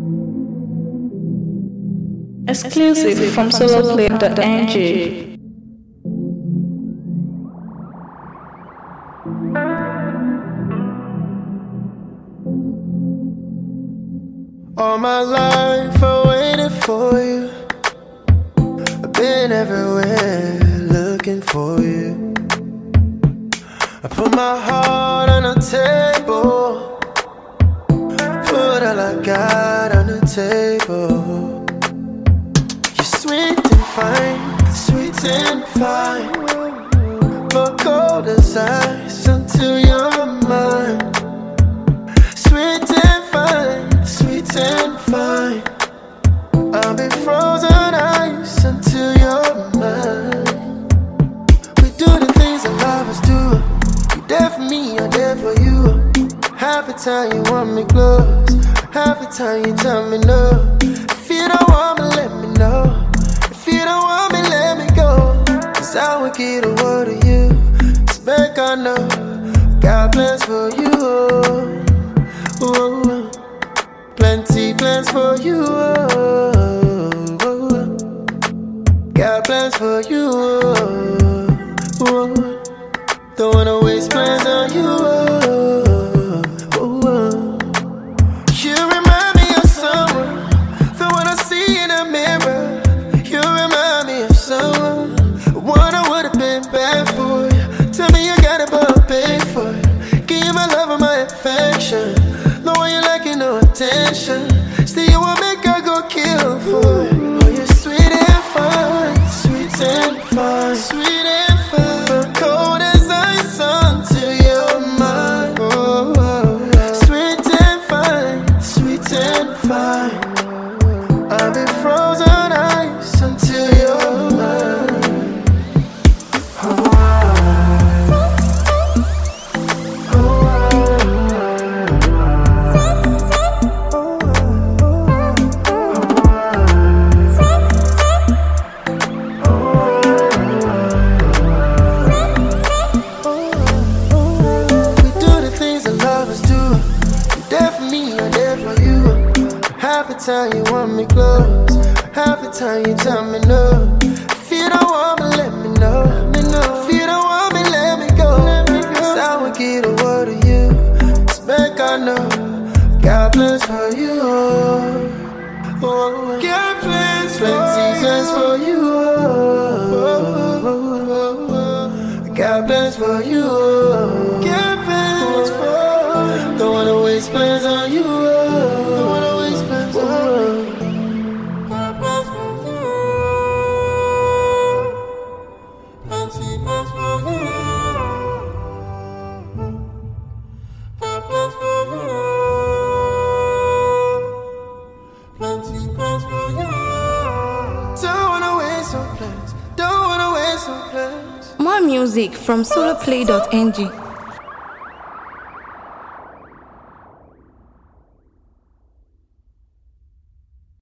Exclusive from soloplay.ng. All my life I waited for you. I've been everywhere looking for you. I put my heart on the table, put all I got on the table. You're sweet and fine, sweet and fine, but cold as ice until you're mine. Sweet and fine, sweet and fine, I'll be frozen ice until you're mine. We do the things that lovers do. You there for me, I'm there for you. Half the time you want me close, half the time you tell me no. If you don't want me, let me know. If you don't want me, let me go. Cause I will get a word of you. It's back, I know got plans for you. Ooh, plenty plans for you. Got plans for you. Don't wanna waste plans on you. You remind me of someone that when I see in the mirror. You remind me of someone one I would've been bad for you. Tell me you got it, but I'll pay for it. Give you my love and my affection. No one you like, no attention. Still you want me, I go kill for it. Oh, you're sweet and fine, sweet and fine, sweet and fine, but cold as ice until you're mine. Oh, oh, oh. Sweet and fine, sweet and fine, I'll be frozen ice until you're mine. Oh, half the time you want me close, half the time you tell me no. If you don't want me, let me know. If you don't want me, let me go. Cause I will get a word of you. It's back, I know got plans for you. Oh, got plans for plenty plans for you. Got plans for you. Got plans for. Don't wanna waste plans on you. Don't wanna waste plans on you. Got plans for you. Plenty plans for you. Got plans for you. Plenty plans for you. Don't wanna waste no plans. Don't wanna waste no plans. More music from soloplay.ng.